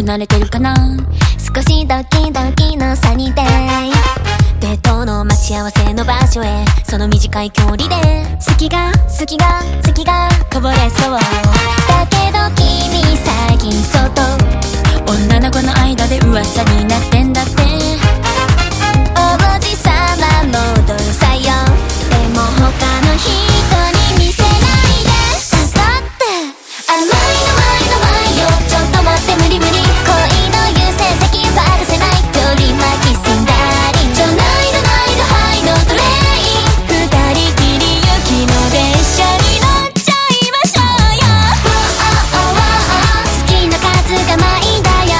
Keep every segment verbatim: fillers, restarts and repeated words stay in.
く慣れてるかな。 少しドキドキのサニーデイ、 デートの待ち合わせの場所へ、その短い距離で好きが好きが好きがこぼれそう。 だけど君最近そっと女の子の間で噂になってんだって。 王子様の同採用、でも他の人に見せないで。だって甘いの前の前よ、ちょっと待って無理無理、恋の優先席バラせない、より巻きすんだり、ちょないのないのはいのトレイン、二人きり行きの列車に乗っちゃいましょうよ。好きな数がまいんだよ。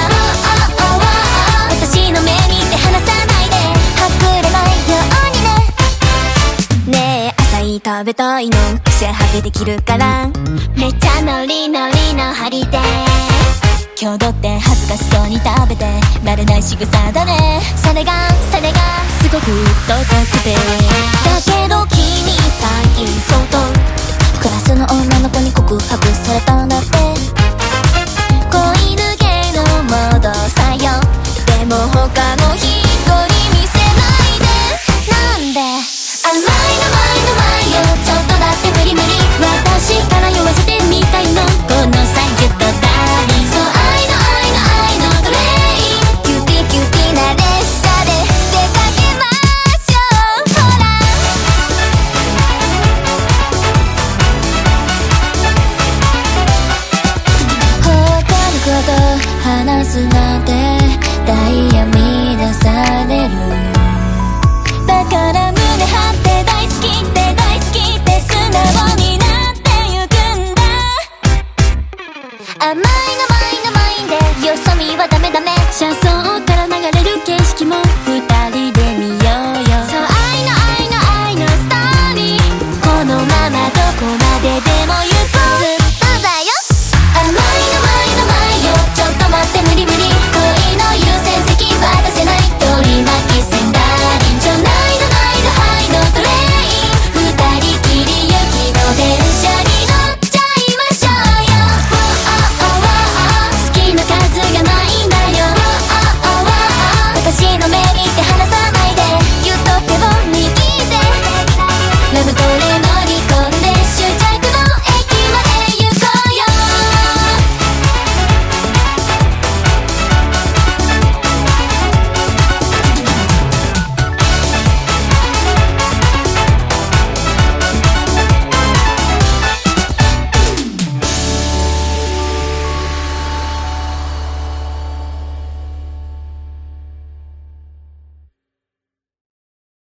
私の目見て離さないで、はぐれないようにね。ねえアサイ食べたいの、シェハゲできるから、めっちゃノリノリの張りで、 今日どって恥ずかしそうに食べて慣れない仕草だね。 それがそれがすごく高くて、 だけど君最近そっとクラスの女の子に告白されたんだって。恋抜けのモード